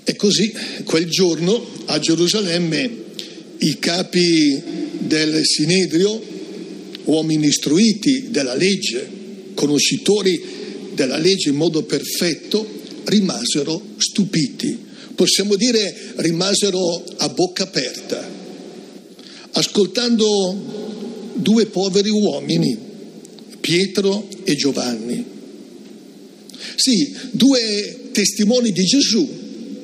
E così quel giorno a Gerusalemme i capi del Sinedrio, uomini istruiti della legge, conoscitori della legge in modo perfetto, rimasero stupiti. Possiamo dire rimasero a bocca aperta, ascoltando due poveri uomini, Pietro e Giovanni. Sì, due testimoni di Gesù.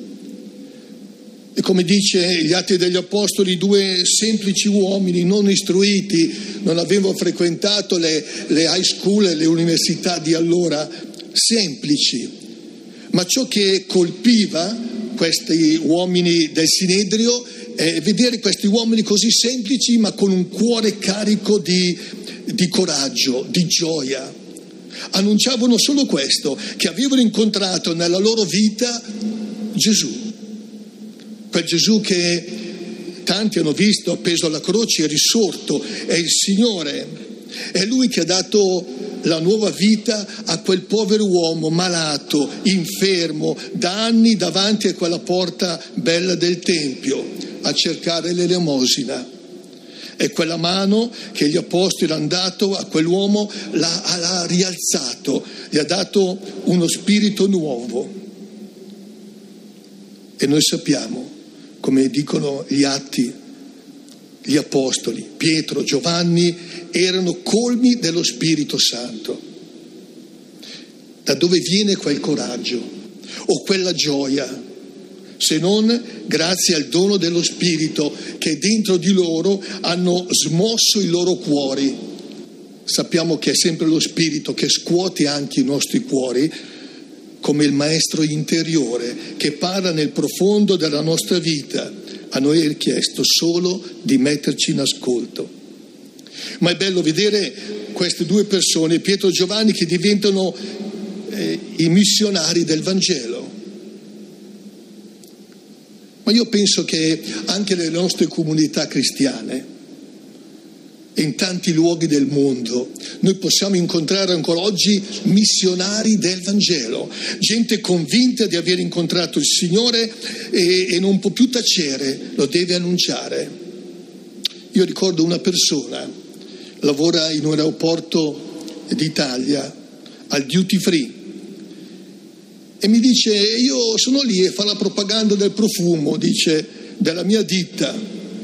E come dice gli Atti degli Apostoli, due semplici uomini non istruiti, non avevano frequentato le high school e le università di allora, semplici. Ma ciò che colpiva questi uomini del Sinedrio è vedere questi uomini così semplici ma con un cuore carico di coraggio, di gioia. Annunciavano solo questo, che avevano incontrato nella loro vita Gesù. Quel Gesù che tanti hanno visto appeso alla croce e risorto, è il Signore, è Lui che ha dato la nuova vita a quel povero uomo malato, infermo, da anni davanti a quella porta bella del Tempio, a cercare l'elemosina. E quella mano che gli apostoli hanno dato a quell'uomo l'ha rialzato, gli ha dato uno spirito nuovo. E noi sappiamo, come dicono gli atti, gli apostoli, Pietro, Giovanni, erano colmi dello Spirito Santo. Da dove viene quel coraggio o quella gioia? Se non grazie al dono dello Spirito che dentro di loro hanno smosso i loro cuori. Sappiamo che è sempre lo Spirito che scuote anche i nostri cuori, come il maestro interiore che parla nel profondo della nostra vita. A noi è richiesto solo di metterci in ascolto. Ma è bello vedere queste due persone, Pietro e Giovanni, che diventano i missionari del Vangelo. Ma io penso che anche nelle nostre comunità cristiane e in tanti luoghi del mondo noi possiamo incontrare ancora oggi missionari del Vangelo, gente convinta di aver incontrato il Signore e non può più tacere, lo deve annunciare. Io ricordo una persona, lavora in un aeroporto d'Italia al duty free e mi dice: io sono lì e fa la propaganda del profumo, dice, della mia ditta.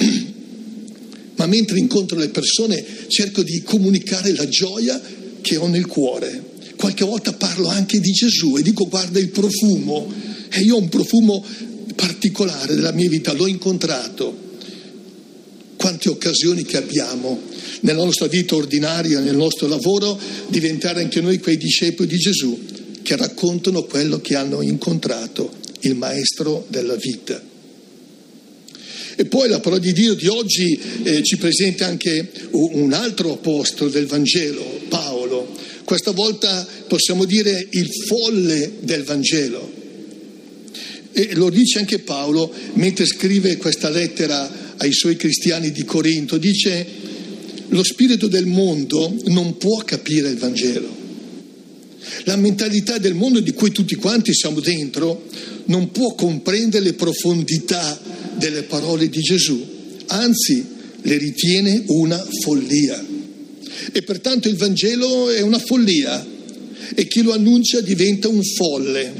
Ma mentre incontro le persone cerco di comunicare la gioia che ho nel cuore. Qualche volta parlo anche di Gesù e dico: guarda il profumo, e io ho un profumo particolare della mia vita, l'ho incontrato. Quante occasioni che abbiamo nella nostra vita ordinaria, nel nostro lavoro, diventare anche noi quei discepoli di Gesù che raccontano quello che hanno incontrato, il Maestro della vita. E poi la parola di Dio di oggi ci presenta anche un altro apostolo del Vangelo, Paolo. Questa volta possiamo dire il folle del Vangelo. E lo dice anche Paolo mentre scrive questa lettera ai suoi cristiani di Corinto. Dice: lo spirito del mondo non può capire il Vangelo. La mentalità del mondo di cui tutti quanti siamo dentro non può comprendere le profondità delle parole di Gesù, anzi le ritiene una follia. E pertanto il Vangelo è una follia e chi lo annuncia diventa un folle.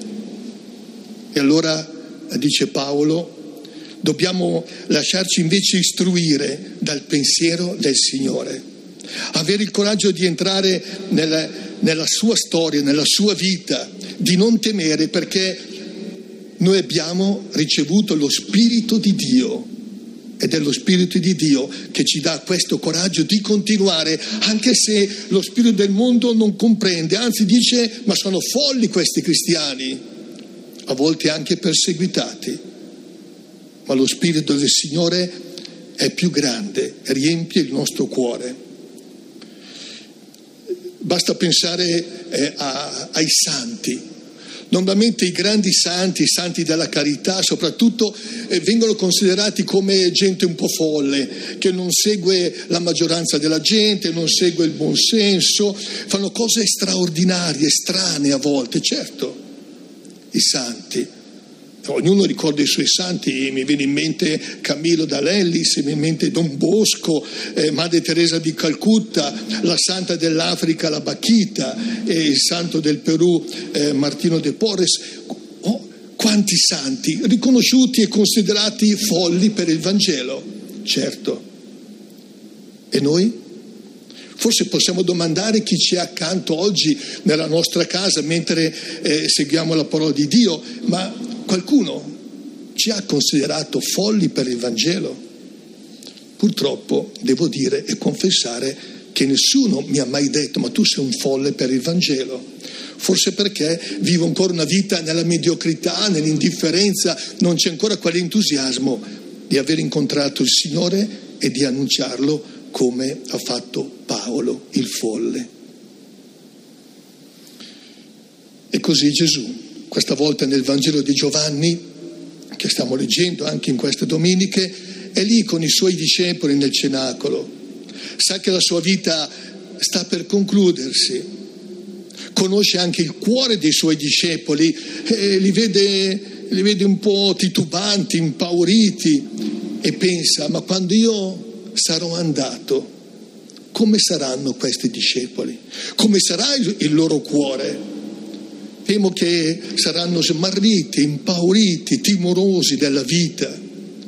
E allora, dice Paolo, dobbiamo lasciarci invece istruire dal pensiero del Signore, avere il coraggio di entrare nella sua storia, nella sua vita, di non temere, perché noi abbiamo ricevuto lo Spirito di Dio ed è lo Spirito di Dio che ci dà questo coraggio di continuare, anche se lo spirito del mondo non comprende, anzi dice: ma sono folli questi cristiani, a volte anche perseguitati, ma lo Spirito del Signore è più grande, riempie il nostro cuore. Basta pensare ai santi. Normalmente i grandi santi, i santi della carità soprattutto, vengono considerati come gente un po' folle, che non segue la maggioranza della gente, non segue il buon senso, fanno cose straordinarie, strane a volte, certo, i santi. ognuno ricorda i suoi santi, mi viene in mente Camillo d'Alellis, mi viene in mente Don Bosco, Madre Teresa di Calcutta, la santa dell'Africa, la Bakhita, e il santo del Perù, Martino de Porres. Quanti santi riconosciuti e considerati folli per il Vangelo, certo. E noi? Forse possiamo domandare chi ci è accanto oggi nella nostra casa mentre seguiamo la parola di Dio, ma qualcuno ci ha considerato folli per il Vangelo? Purtroppo devo dire e confessare che nessuno mi ha mai detto ma tu sei un folle per il Vangelo. Forse perché vivo ancora una vita nella mediocrità, nell'indifferenza, non c'è ancora quell'entusiasmo di aver incontrato il Signore e di annunciarlo come ha fatto Paolo, il folle. E così Gesù, questa volta nel Vangelo di Giovanni, che stiamo leggendo anche in queste domeniche, è lì con i suoi discepoli nel cenacolo. Sa che la sua vita sta per concludersi. Conosce anche il cuore dei suoi discepoli e li vede un po' titubanti, impauriti, e pensa: ma quando io sarò andato, come saranno questi discepoli? Come sarà il loro cuore? Temo che saranno smarriti, impauriti, timorosi della vita.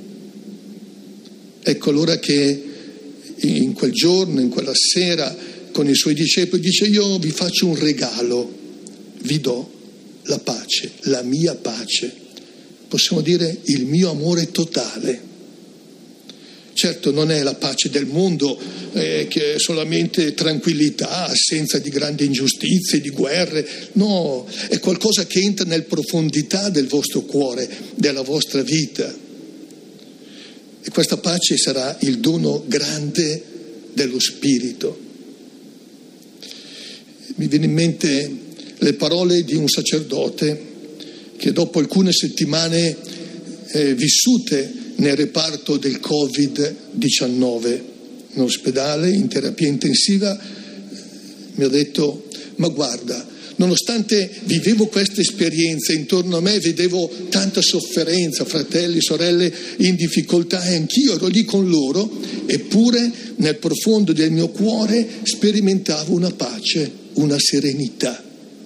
Ecco allora che in quel giorno, in quella sera, con i suoi discepoli dice: io vi faccio un regalo, vi do la pace, la mia pace, possiamo dire il mio amore totale. Certo non è la pace del mondo, che è solamente tranquillità, assenza di grandi ingiustizie, di guerre, no, è qualcosa che entra nel profondità del vostro cuore, della vostra vita. E questa pace sarà il dono grande dello Spirito. Mi viene in mente le parole di un sacerdote che dopo alcune settimane vissute nel reparto del Covid-19 in ospedale, in terapia intensiva, mi ha detto: ma guarda, nonostante vivevo questa esperienza, intorno a me vedevo tanta sofferenza, fratelli, sorelle in difficoltà, e anch'io ero lì con loro, eppure nel profondo del mio cuore sperimentavo una pace, una serenità.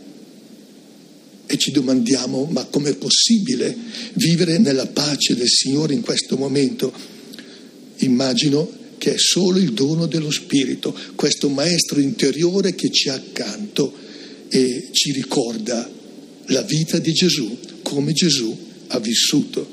E ci domandiamo: ma com'è possibile vivere nella pace del Signore in questo momento? Immagino che è solo il dono dello Spirito, questo maestro interiore che ci è accanto e ci ricorda la vita di Gesù, come Gesù ha vissuto.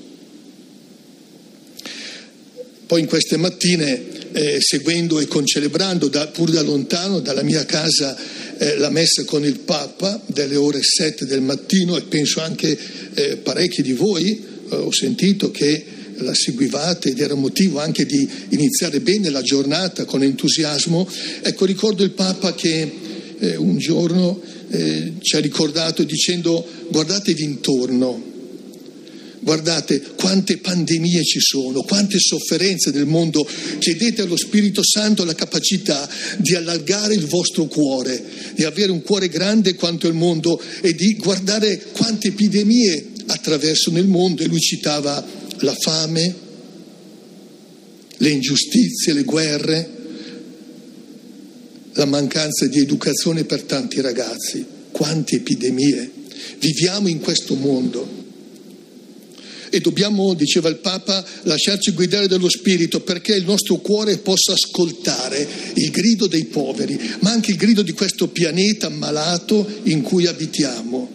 Poi in queste mattine, seguendo e concelebrando pur da lontano, dalla mia casa, la messa con il Papa delle ore 7 del mattino, e penso anche parecchi di voi, ho sentito che la seguivate ed era motivo anche di iniziare bene la giornata con entusiasmo. Ecco, ricordo il Papa che un giorno ci ha ricordato dicendo: guardatevi intorno, guardate quante pandemie ci sono, quante sofferenze nel mondo, chiedete allo Spirito Santo la capacità di allargare il vostro cuore, di avere un cuore grande quanto il mondo e di guardare quante epidemie attraversano il mondo. E lui citava la fame, le ingiustizie, le guerre, la mancanza di educazione per tanti ragazzi, quante epidemie. Viviamo in questo mondo e dobbiamo, diceva il Papa, lasciarci guidare dallo Spirito perché il nostro cuore possa ascoltare il grido dei poveri, ma anche il grido di questo pianeta ammalato in cui abitiamo.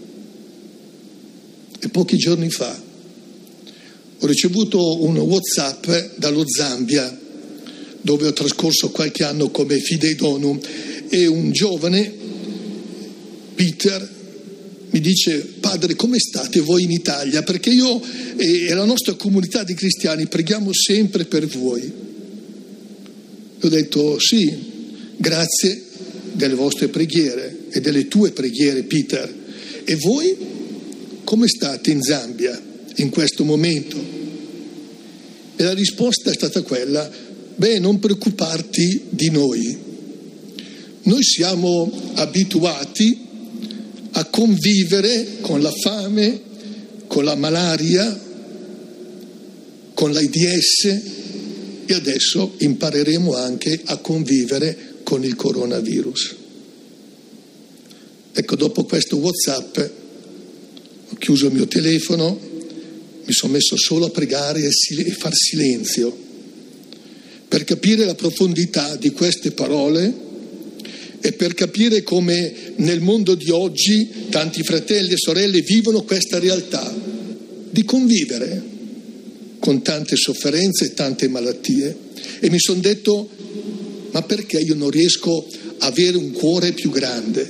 E pochi giorni fa ho ricevuto un WhatsApp dallo Zambia, dove ho trascorso qualche anno come fidei donum, e un giovane, Peter, mi dice: padre, come state voi in Italia? Perché io e la nostra comunità di cristiani preghiamo sempre per voi. Ho detto: sì, grazie delle vostre preghiere e delle tue preghiere, Peter. E voi come state in Zambia in questo momento? E la risposta è stata quella: beh, non preoccuparti di noi. Noi siamo abituati a convivere con la fame, con la malaria, con l'AIDS e adesso impareremo anche a convivere con il coronavirus. Ecco, dopo questo WhatsApp ho chiuso il mio telefono, mi sono messo solo a pregare e far silenzio per capire la profondità di queste parole e per capire come nel mondo di oggi tanti fratelli e sorelle vivono questa realtà di convivere con tante sofferenze e tante malattie. E mi sono detto, ma perché io non riesco a avere un cuore più grande?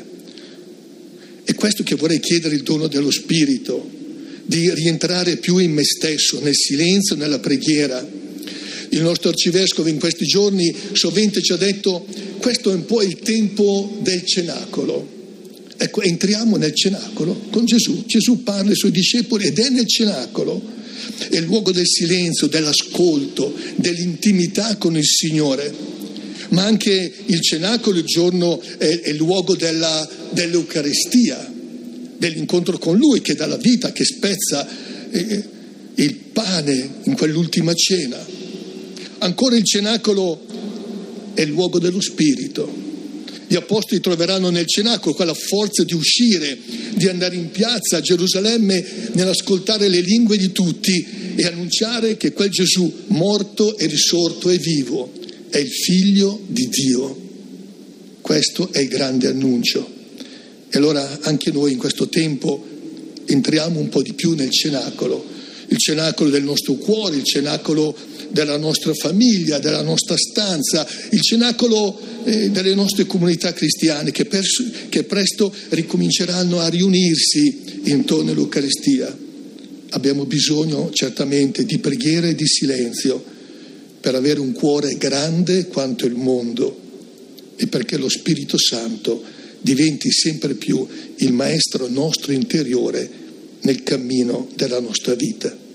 È questo che vorrei chiedere il dono dello Spirito, di rientrare più in me stesso, nel silenzio, nella preghiera. Il nostro arcivescovo in questi giorni sovente ci ha detto, questo è un po' il tempo del cenacolo. Ecco, entriamo nel cenacolo con Gesù. Gesù parla ai suoi discepoli ed è nel cenacolo. È il luogo del silenzio, dell'ascolto, dell'intimità con il Signore. Ma anche il cenacolo, il giorno, è il luogo dell'Eucaristia, dell'incontro con Lui che dà la vita, che spezza il pane in quell'ultima cena. Ancora il cenacolo è il luogo dello Spirito. Gli apostoli troveranno nel cenacolo quella forza di uscire, di andare in piazza a Gerusalemme nell'ascoltare le lingue di tutti e annunciare che quel Gesù morto e risorto è vivo, è il Figlio di Dio. Questo è il grande annuncio. E allora anche noi in questo tempo entriamo un po' di più nel cenacolo, il cenacolo del nostro cuore, il cenacolo della nostra famiglia, della nostra stanza, il cenacolo delle nostre comunità cristiane che presto ricominceranno a riunirsi intorno all'Eucaristia. Abbiamo bisogno certamente di preghiera e di silenzio per avere un cuore grande quanto il mondo e perché lo Spirito Santo diventi sempre più il maestro nostro interiore nel cammino della nostra vita.